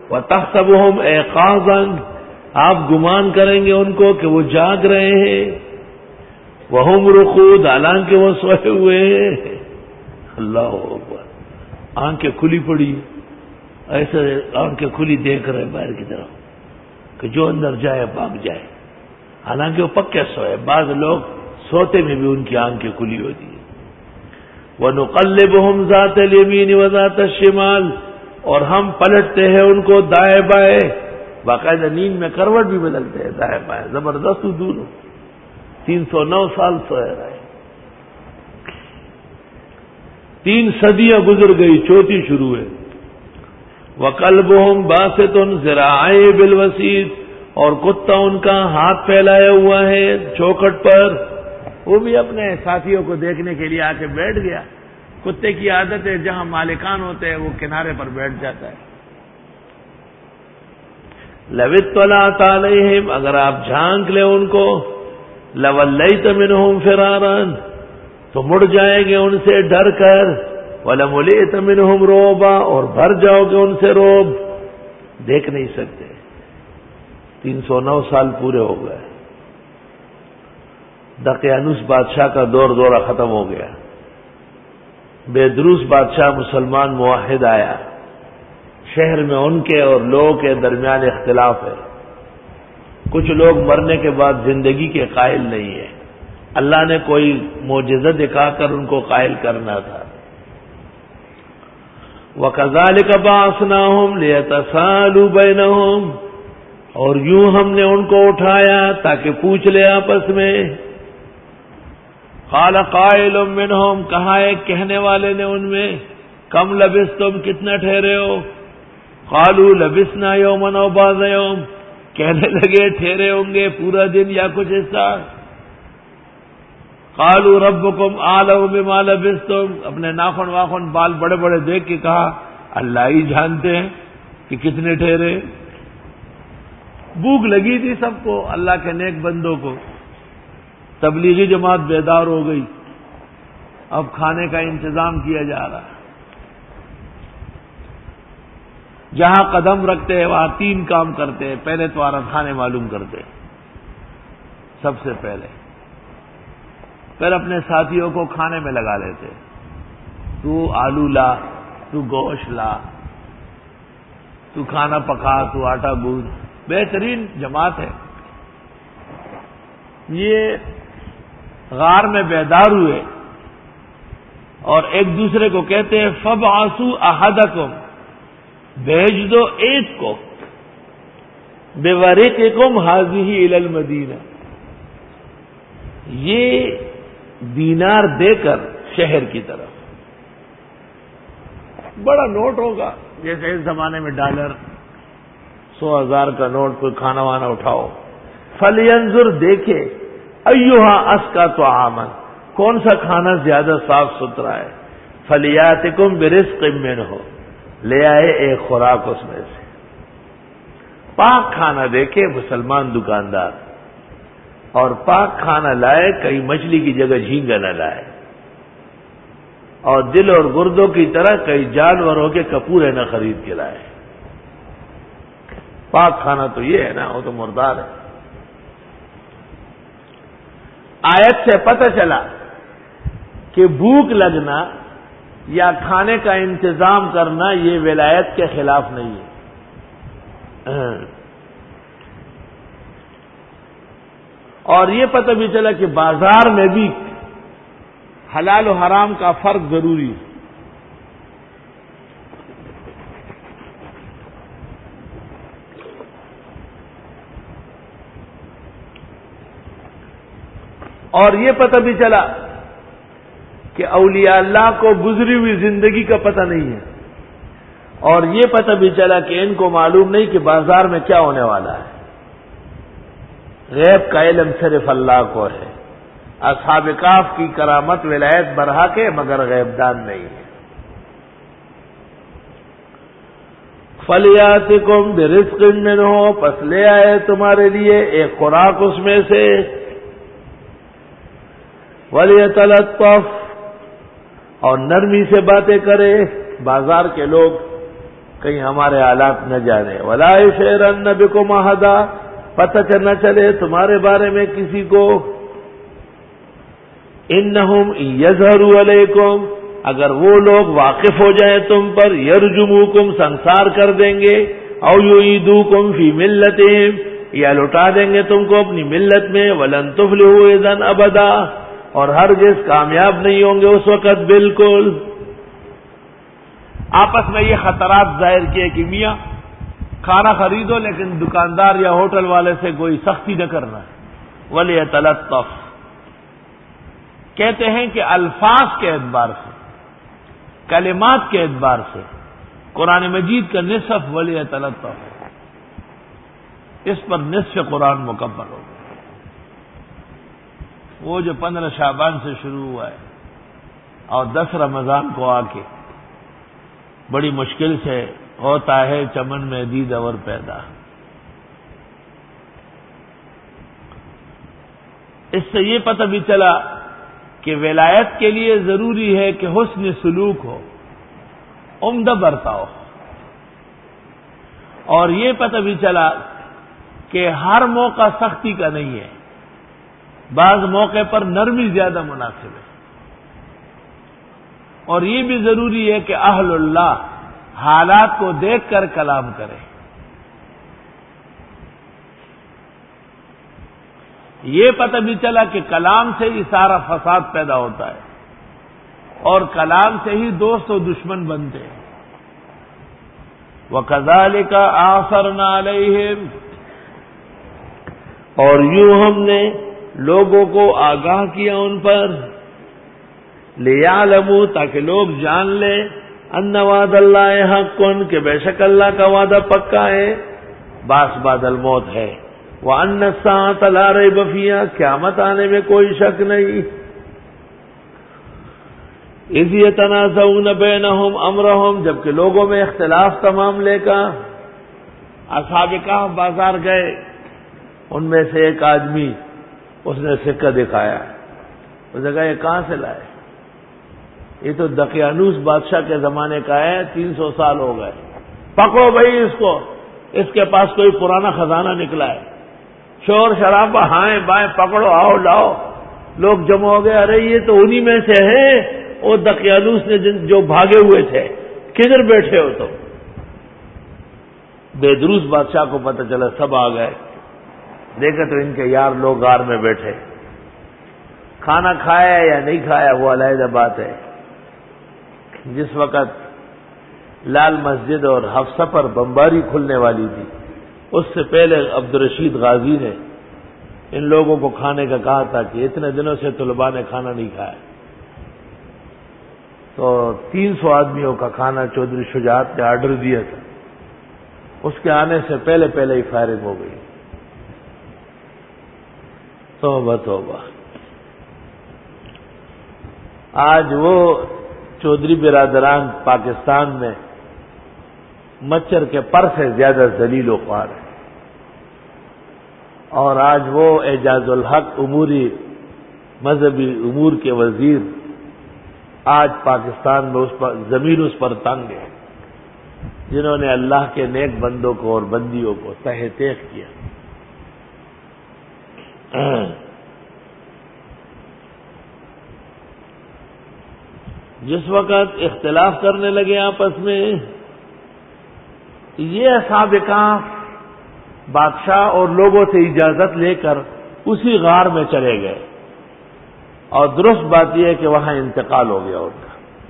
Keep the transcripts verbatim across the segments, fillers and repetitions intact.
وَتَحْسَبُهُمْ أَيْقَاظًا، آپ گمان کریں گے ان کو کہ وہ جاگ رہے ہیں، وَهُمْ رُقُودٌ، حالانکہ وہ سوئے ہوئے ہیں۔ اللہ اکبر، آنکھیں کھلی پڑی، ایسے آنکھیں کھلی دیکھ رہے باہر کی طرف کہ جو اندر جائے بھاگ جائے، حالانکہ وہ پکے سوئے۔ بعض لوگ سوتے میں بھی ان کی آنکھیں کھلی ہوتی ہیں۔ وَنُقَلِّبُهُمْ ذَاتَ الْيَمِينِ وَذَاتَ الشِّمَالِ، اور ہم پلٹتے ہیں ان کو دائیں بائیں، باقاعدہ نیند میں کروٹ بھی بدلتے ہیں دائیں بائیں، زبردست دور تین سو نو سال سوئے رہے، تین صدیاں گزر گئی، چوتھی شروع ہے۔ وَقَلْبُهُمْ بَاسِطٌ ذِرَاعَيْهِ بِالْوَسِيدِ، اور کتا ان کا ہاتھ پھیلایا ہوا ہے چوکھٹ پر، وہ بھی اپنے ساتھیوں کو دیکھنے کے لیے آ کے بیٹھ گیا۔ کتے کی عادت ہے جہاں مالکان ہوتے ہیں وہ کنارے پر بیٹھ جاتا ہے۔ لَوِ اطَّلَعْتَ عَلَيْهِمْ، اگر آپ جھانک لیں ان کو، لَوَلَّيْتَ مِنْهُمْ فِرَارًا، تو مڑ جائیں گے ان سے ڈر کر، وَلَمُلِئْتَ مِنْهُمْ رُعْبًا، اور بھر جاؤ گے ان سے روب، دیکھ نہیں سکتے۔ تین سو نو سال پورے ہو گئے، دقیانوس بادشاہ کا دور دورہ ختم ہو گیا، بیدروس بادشاہ مسلمان موحد آیا، شہر میں ان کے اور لوگوں کے درمیان اختلاف ہے، کچھ لوگ مرنے کے بعد زندگی کے قائل نہیں ہیں، اللہ نے کوئی معجزہ دکھا کر ان کو قائل کرنا تھا۔ وَكَذَلِكَ بَعَثْنَاهُمْ لِيَتَسَاءَلُوا بَيْنَهُمْ، اور یوں ہم نے ان کو اٹھایا تاکہ پوچھ لے آپس میں۔ قال قائل منہم، کہا ایک کہنے والے نے ان میں، کم لبثتم، کتنا ٹھہرے ہو؟ قالوا لبثنا یوما او بعض یوم، کہنے لگے ٹھہرے ہوں گے پورا دن یا کچھ حصہ۔ قالوا ربکم اعلم بما لبثتم، اپنے ناخن واخن بال بڑے بڑے دیکھ کے کہا اللہ ہی جانتے ہیں کہ کتنے ٹھہرے۔ بھوک لگی تھی سب کو، اللہ کے نیک بندوں کو، تبلیغی جماعت بیدار ہو گئی، اب کھانے کا انتظام کیا جا رہا ہے۔ جہاں قدم رکھتے ہیں وہاں تین کام کرتے ہیں، پہلے تو عرب خانے معلوم کرتے ہیں سب سے پہلے، پھر اپنے ساتھیوں کو کھانے میں لگا لیتے، تو آلو لا، تو گوشت لا، تو کھانا پکا، تو آٹا گوندھ، بہترین جماعت ہے۔ یہ غار میں بیدار ہوئے اور ایک دوسرے کو کہتے ہیں فَبْعَثُوا أَحَدَكُمْ، بھیج دو ایک کو، بِوَرِقِكُمْ هَذِهِ إِلَى الْمَدِينَةِ، یہ دینار دے کر شہر کی طرف، بڑا نوٹ ہوگا جیسے اس زمانے میں ڈالر، سو ہزار کا نوٹ، کوئی کھانا وانا اٹھاؤ، فَلْيَنْظُرْ، دیکھے، أَيُّهَا أَزْكَىٰ طَعَامًا، کون سا کھانا زیادہ صاف ستھرا ہے، فَلْيَأْتِكُمْ بِرِزْقٍ مِّنْهُ، لے آئے ایک خوراک اس میں سے، پاک کھانا دیکھے مسلمان دکاندار، اور پاک کھانا لائے، کہیں مچھلی کی جگہ جھینگا نہ لائے، اور دل اور گردوں کی طرح کئی جانوروں کے کپورے نہ خرید کے لائے۔ پاک کھانا تو یہ ہے نا، وہ تو مردار ہے۔ آیت سے پتہ چلا کہ بھوک لگنا یا کھانے کا انتظام کرنا یہ ولایت کے خلاف نہیں ہے، اور یہ پتہ بھی چلا کہ بازار میں بھی حلال و حرام کا فرق ضروری ہے۔ اور یہ پتہ بھی چلا کہ اولیاء اللہ کو گزری ہوئی زندگی کا پتہ نہیں ہے، اور یہ پتہ بھی چلا کہ ان کو معلوم نہیں کہ بازار میں کیا ہونے والا ہے۔ غیب کا علم صرف اللہ کو ہے۔ اصحاب کہف کی کرامت ولایت برحق ہے مگر غیب دان نہیں ہے۔ فَلْيَأْتِكُمْ بِرِزْقٍ مِّنْهُ، پس لے آئے تمہارے لیے ایک خوراک اس میں سے، وَلْيَتَلَطَّفْ، اور نرمی سے باتیں کرے بازار کے لوگ، کہیں ہمارے حالات نہ جانے. ولا یشعرن بکم احدا، پتہ نہ چلے تمہارے بارے میں کسی کو. انہم یظہروا علیکم، اگر وہ لوگ واقف ہو جائیں تم پر، یرجموکم، سنسار کر دیں گے، او یعیدوکم فی ملتہم، یا لٹا دیں گے تم کو اپنی ملت میں. ولن تفلحوا اذن ابدا، اور ہرگز کامیاب نہیں ہوں گے اس وقت بالکل. آپس میں یہ خطرات ظاہر کیے کہ میاں کھانا خریدو لیکن دکاندار یا ہوٹل والے سے کوئی سختی نہ کرنا. ولیتلطف، کہتے ہیں کہ الفاظ کے اعتبار سے، کلمات کے اعتبار سے قرآن مجید کا نصف ولیتلطف، اس پر نصف قرآن مکمل ہو گیا. وہ جو پندرہ شعبان سے شروع ہوا ہے اور دس رمضان کو آ کے بڑی مشکل سے ہوتا ہے چمن میں دید اور پیدا. اس سے یہ پتہ بھی چلا کہ ولایت کے لیے ضروری ہے کہ حسن سلوک ہو، عمدہ برتاؤ. اور یہ پتہ بھی چلا کہ ہر موقع سختی کا نہیں ہے، بعض موقع پر نرمی زیادہ مناسب ہے. اور یہ بھی ضروری ہے کہ اہل اللہ حالات کو دیکھ کر کلام کرے. یہ پتہ بھی چلا کہ کلام سے ہی سارا فساد پیدا ہوتا ہے اور کلام سے ہی دوست و دشمن بنتے ہیں. وَكَذَلِكَ آثَرْنَا عَلَيْهِمْ، اور یوں ہم نے لوگوں کو آگاہ کیا ان پر، لِيَعْلَمُوا، تاکہ لوگ جان لیں، أَنَّ وَعْدَ اللَّهِ حَقٌّ، کہ بے شک اللہ کا وعدہ پکا ہے، باس بعد الموت ہے. وَأَنَّ السَّاعَةَ لَا رَيْبَ فِيهَا، قیامت آنے میں کوئی شک نہیں. اِذْ يَتَنَازَعُونَ بَيْنَهُمْ أَمْرَهُمْ، جبکہ لوگوں میں اختلاف تھا معاملے کا. اصحاب کہف بازار گئے، ان میں سے ایک آدمی اس نے سکہ دکھایا، اس نے کہا یہ کہاں سے لائے؟ یہ تو دقیانوس بادشاہ کے زمانے کا ہے، تین سو سال ہو گئے. پکڑو بھائی اس کو، اس کے پاس کوئی پرانا خزانہ نکلا ہے. شور شرابہ، ہائیں بائیں، پکڑو، آؤ لاؤ. لوگ جمع ہو گئے، ارے یہ تو انہی میں سے ہے وہ دقیانوس نے جو بھاگے ہوئے تھے، کدھر بیٹھے ہو تم؟ بیدروس بادشاہ کو پتہ چلا، سب آ گئے. دیکھا تو ان کے یار لوگ غار میں بیٹھے. کھانا کھایا یا نہیں کھایا وہ علیحدہ بات ہے. جس وقت لال مسجد اور حفصہ پر بمباری کھلنے والی تھی، اس سے پہلے عبدالرشید غازی نے ان لوگوں کو کھانے کا کہا تھا کہ اتنے دنوں سے طلباء نے کھانا نہیں کھایا. تو تین سو آدمیوں کا کھانا چودھری شجاعت نے آرڈر دیا تھا، اس کے آنے سے پہلے پہلے ہی فائرنگ ہو گئی. توبہ توبہ. آج وہ چودھری برادران پاکستان میں مچھر کے پر سے زیادہ ذلیل و خوار ہے. اور آج وہ اعجاز الحق اموری مذہبی امور کے وزیر آج پاکستان میں اس پر زمین اس پر تنگ ہے، جنہوں نے اللہ کے نیک بندوں کو اور بندیوں کو تہ تیغ کیا. جس وقت اختلاف کرنے لگے آپس میں، یہ اصحاب کہف بادشاہ اور لوگوں سے اجازت لے کر اسی غار میں چلے گئے. اور درست بات یہ ہے کہ وہاں انتقال ہو گیا ان کا.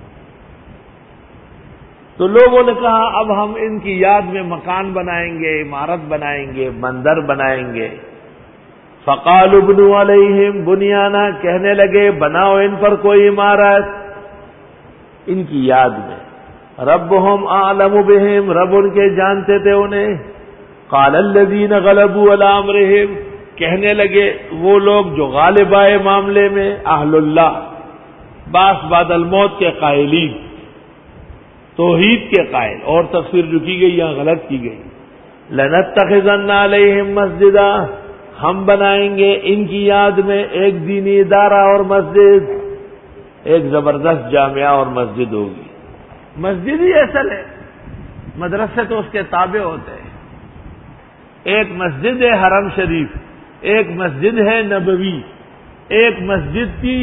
تو لوگوں نے کہا اب ہم ان کی یاد میں مکان بنائیں گے، عمارت بنائیں گے، مندر بنائیں گے. فقالوا ابنوا علیہم بنیانا، کہنے لگے بناؤ ان پر کوئی عمارت ان کی یاد میں. ربهم اعلم بهم، رب ان کے جانتے تھے انہیں. قال الذين غلبوا على امرهم، کہنے لگے وہ لوگ جو غالب آئے معاملے میں، اہل اللہ، باس بعد الموت کے قائلین، توحید کے قائل. اور تفسیر جو کی گئی یہاں غلط کی گئی. لنتخذن علیہم مسجدا، ہم بنائیں گے ان کی یاد میں ایک دینی ادارہ اور مسجد، ایک زبردست جامعہ اور مسجد ہوگی. مسجد ہی اصل ہے. مدرسے تو اس کے تابع ہوتے ہیں. ایک مسجد ہے حرم شریف، ایک مسجد ہے نبوی، ایک مسجد کی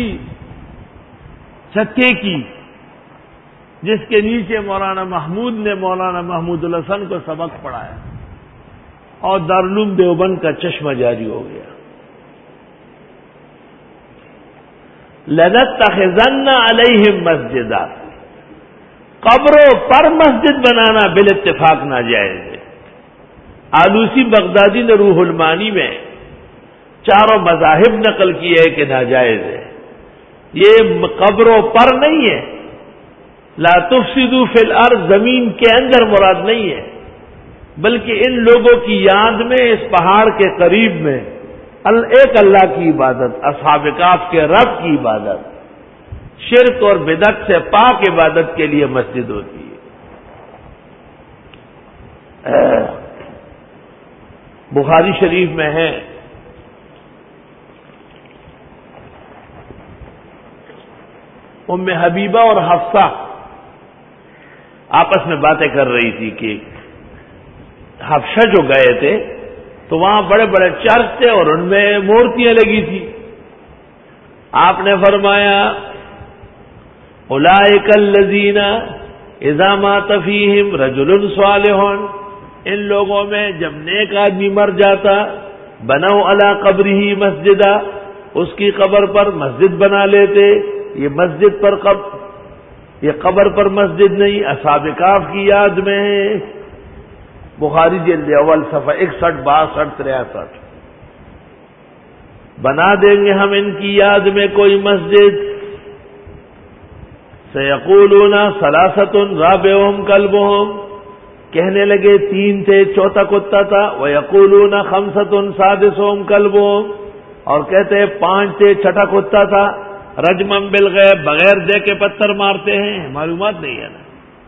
چھتے کی جس کے نیچے مولانا محمود نے مولانا محمود الحسن کو سبق پڑھایا، اور دارالعلوم دیوبند کا چشمہ جاری ہو گیا. لَنَتَّخِذَنَّ عَلَيْهِمْ مَسْجِدًا، قبروں پر مسجد بنانا بالاتفاق ناجائز ہے. آلوسی بغدادی نے روح المعانی میں چاروں مذاہب نقل کیے ہے کہ ناجائز ہے. یہ قبروں پر نہیں ہے. لا تفسدوا فی الارض زمین کے اندر مراد نہیں ہے، بلکہ ان لوگوں کی یاد میں اس پہاڑ کے قریب میں ایک اللہ کی عبادت، اصحاب کہف کے رب کی عبادت، شرک اور بدعت سے پاک عبادت کے لیے مسجد ہوتی ہے. بخاری شریف میں ہے ام حبیبہ اور حفصہ آپس میں باتیں کر رہی تھی کہ حبشہ جو گئے تھے تو وہاں بڑے بڑے چرچ تھے اور ان میں مورتیاں لگی تھی. آپ نے فرمایا اولئک الذین اذا مات فیہم رجل صالح، ان لوگوں میں جب نیک آدمی مر جاتا بنوا علی قبرہ مسجدا، اس کی قبر پر مسجد بنا لیتے. یہ مسجد پر قبر، یہ قبر پر مسجد نہیں، اصحاب کہف کی یاد میں ہے. بخاری جلد اول صفحہ اکسٹھ باسٹھ تریسٹھ. بنا دیں گے ہم ان کی یاد میں کوئی مسجد. سیقولون ثلاثۃ رابعہم کلبہم، کہنے لگے تین تھے چوتھا کتا تھا. ویقولون خمسۃ سادسہم کلبہم، اور کہتے ہیں پانچ تھے چھٹا کتا تھا. رجمم بالغیب، بغیر دے کے پتھر مارتے ہیں، معلومات نہیں ہے نا.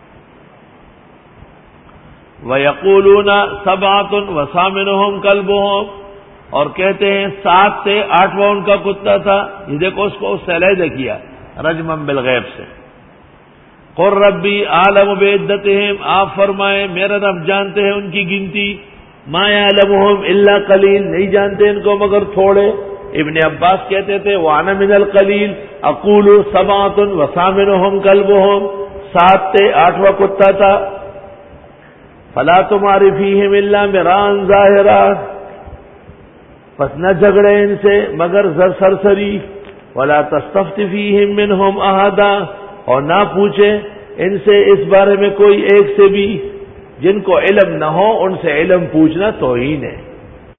وَيَقُولُونَ سَبْعَةٌ وَثَامِنُهُمْ كَلْبُهُمْ، اور کہتے ہیں سات سے آٹھواں ان کا کتا تھا. یہ دیکھو اس کو اس سے علیحدہ کیا رجمم بالغیب سے. قُلْ رَبِّي أَعْلَمُ بِعِدَّتِهِمْ، آپ فرمائیں میرا رب جانتے ہیں ان کی گنتی. مَا يَعْلَمُهُمْ إِلَّا قَلِيلٌ، نہیں جانتے ان کو مگر تھوڑے. ابن عباس کہتے تھے وَأَنَا مِنَ الْقَلِيلِ أَقُولُ سَبْعَةٌ وَثَامِنُهُمْ كَلْبُهُمْ، سات سے آٹھواں کتا تھا. فَلَا تُمَارِ فِيهِمْ إِلَّا مِرَاءً ظَاهِرًا، پس نہ جھگڑے ان سے مگر زر سرسری. وَلَا تَسْتَفْتِ فِيهِمْ مِنْهُمْ أَحَدًا، اور نہ پوچھے ان سے اس بارے میں کوئی ایک سے بھی. جن کو علم نہ ہو ان سے علم پوچھنا توہین ہے.